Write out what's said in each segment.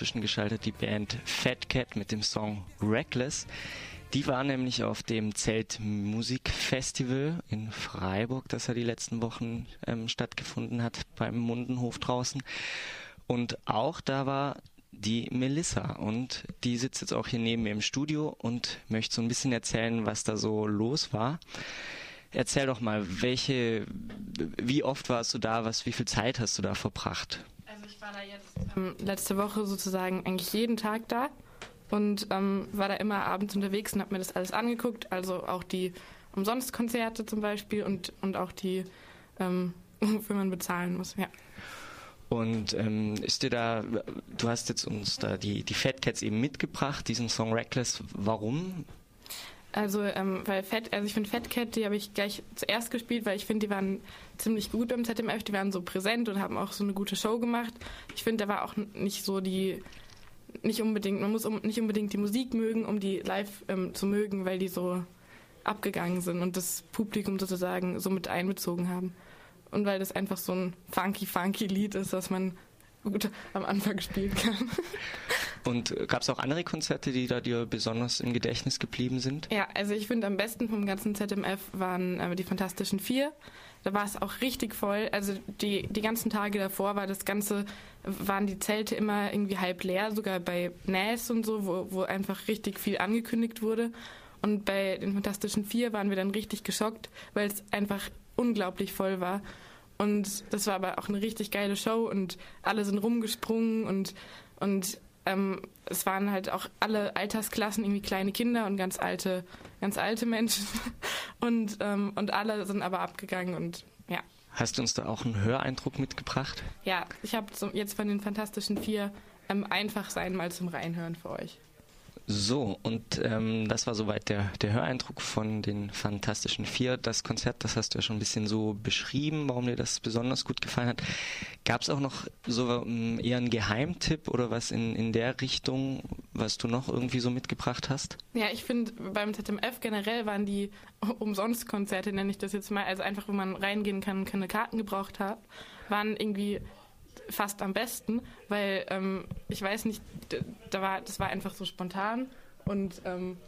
dazwischen geschaltet, die Band Fat Cat mit dem Song Reckless. Die war nämlich auf dem Zeltmusikfestival in Freiburg, das ja die letzten Wochen stattgefunden hat, beim Mundenhof draußen. Und auch da war die Melissa und die sitzt jetzt auch hier neben mir im Studio und möchte so ein bisschen erzählen, was da so los war. Erzähl doch mal, wie oft warst du da, wie viel Zeit hast du da verbracht? Also ich war da jetzt letzte Woche sozusagen eigentlich jeden Tag da und war da immer abends unterwegs und habe mir das alles angeguckt, also auch die Umsonstkonzerte zum Beispiel und auch die, wofür man bezahlen muss, ja. Und ist dir du hast jetzt uns da die Fat Cats eben mitgebracht, diesen Song Reckless, warum? Also, ich finde Fat Cat, die habe ich gleich zuerst gespielt, weil ich finde, die waren ziemlich gut beim ZMF, die waren so präsent und haben auch so eine gute Show gemacht. Ich finde, da war auch nicht so man muss nicht unbedingt die Musik mögen, um die live zu mögen, weil die so abgegangen sind und das Publikum sozusagen so mit einbezogen haben. Und weil das einfach so ein funky Lied ist, das man gut am Anfang spielen kann. Und gab es auch andere Konzerte, die da dir besonders im Gedächtnis geblieben sind? Ja, also ich finde am besten vom ganzen ZMF waren die Fantastischen Vier. Da war es auch richtig voll. Also die ganzen Tage davor waren die Zelte immer irgendwie halb leer, sogar bei Näs und so, wo einfach richtig viel angekündigt wurde. Und bei den Fantastischen Vier waren wir dann richtig geschockt, weil es einfach unglaublich voll war. Und das war aber auch eine richtig geile Show und alle sind rumgesprungen und es waren halt auch alle Altersklassen, irgendwie kleine Kinder und ganz alte Menschen und alle sind aber abgegangen und ja. Hast du uns da auch einen Höreindruck mitgebracht? Ja, ich habe jetzt von den Fantastischen Vier einfach sein mal zum Reinhören für euch. So, und das war soweit der Höreindruck von den Fantastischen Vier. Das Konzert, das hast du ja schon ein bisschen so beschrieben, warum dir das besonders gut gefallen hat. Gab es auch noch so eher einen Geheimtipp oder was in der Richtung, was du noch irgendwie so mitgebracht hast? Ja, ich finde, beim ZMF generell waren die Umsonstkonzerte, nenne ich das jetzt mal, also einfach, wo man reingehen kann und keine Karten gebraucht hat, waren irgendwie fast am besten, weil ich weiß nicht, das war einfach so spontan und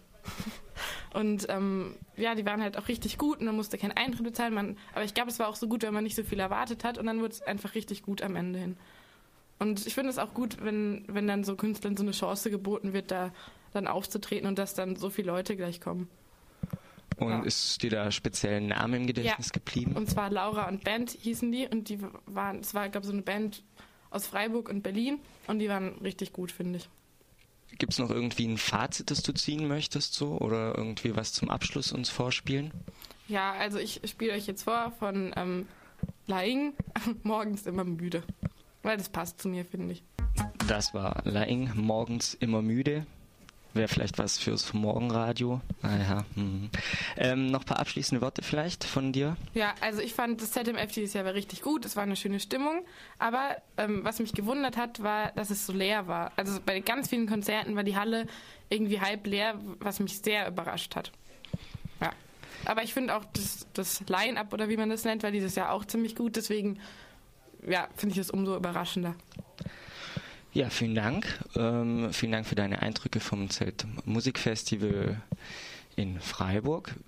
die waren halt auch richtig gut und man musste keinen Eintritt bezahlen, aber ich glaube, es war auch so gut, wenn man nicht so viel erwartet hat und dann wurde es einfach richtig gut am Ende hin. Und ich finde es auch gut, wenn dann so Künstlern so eine Chance geboten wird, da dann aufzutreten und dass dann so viele Leute gleich kommen. Und ist dir da speziell ein Name im Gedächtnis geblieben? Und zwar Laura und Band hießen die und es war, glaube ich, so eine Band aus Freiburg und Berlin und die waren richtig gut, finde ich. Gibt es noch irgendwie ein Fazit, das du ziehen möchtest so oder irgendwie was zum Abschluss uns vorspielen? Ja, also ich spiele euch jetzt vor von Laing, morgens immer müde, weil das passt zu mir, finde ich. Das war Laing, morgens immer müde. Wäre vielleicht was fürs Morgenradio. Naja. Noch ein paar abschließende Worte vielleicht von dir? Ja, also ich fand das ZMF dieses Jahr war richtig gut. Es war eine schöne Stimmung. Aber was mich gewundert hat, war, dass es so leer war. Also bei ganz vielen Konzerten war die Halle irgendwie halb leer, was mich sehr überrascht hat. Ja. Aber ich finde auch das Line-Up oder wie man das nennt, war dieses Jahr auch ziemlich gut. Deswegen finde ich es umso überraschender. Ja, vielen Dank. Vielen Dank für deine Eindrücke vom Zeltmusikfestival in Freiburg.